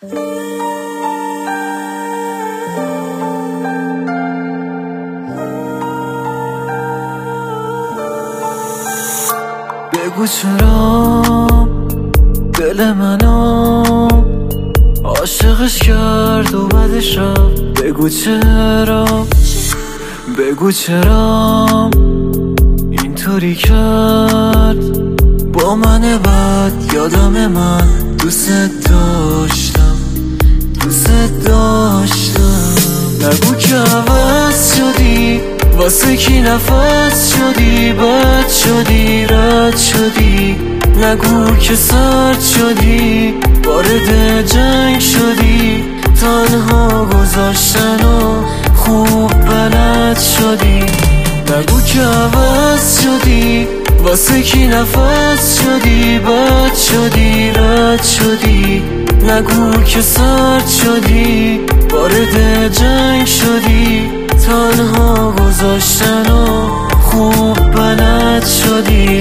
بگو چرا دل منو عاشقش کرد و بعدش رفت. بگو چرا اینطوری کرد با من بد. یادم من دوست داشتم نگو که عوض شدی، واسه کی نفس شدی، بد شدی، رد شدی. نگو که سرد شدی، وارد جنگ شدی، تنها گذاشتن و خوب بلد شدی. نگو که عوض شدی، واسه کی نفس شدی، بد شدی، رد شدی. نگو که سرد شدی، وارد جنگ شدی، تنها گذاشتن و خوب بلد شدی.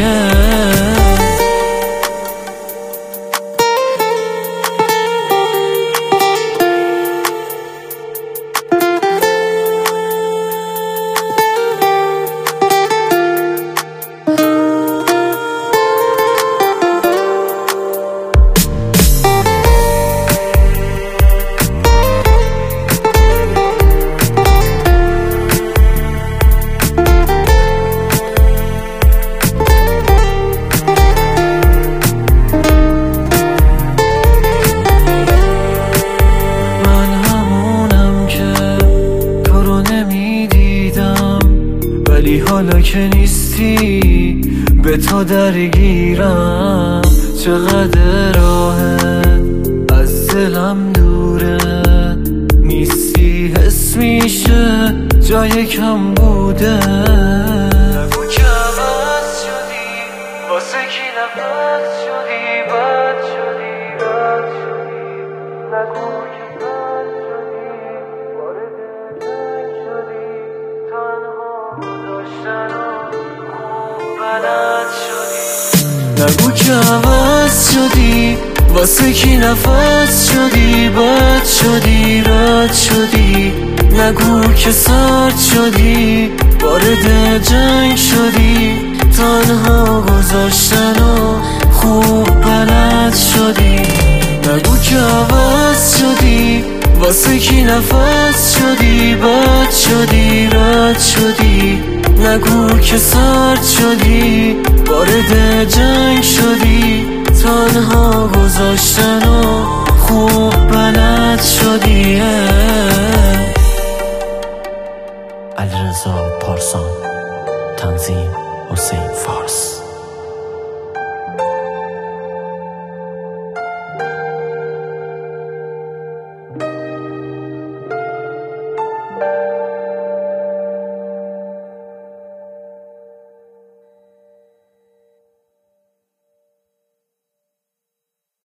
ولی حالا که نیستی به تو درگیرم. چقدر راهه از دلم دوره، نیستی حس میشه جای کم بوده. نگو که عوض شدی، واسه کی نفس شدی، بد شدی، رد شدی. نگو که بد شدی، وارد جنگ شدی، تنها گذاشتن و خوب بلد شدی. نگو که عوض شدی، واسه کی نفس شدی، بد شدی، رد شدی. نگو که سرد شدی، وارد جنگ شدی، تنها گذاشتن و خوب بلد شدی. نگو که عوض شدی، واسه کی نفس شدی، بد شدی، رد شدی. نگو که سرد شدی، وارد جنگ شدی، تنها گذاشتن و خوب بلد شدی. علیرضا پارسان، تنظیم حسین فارس.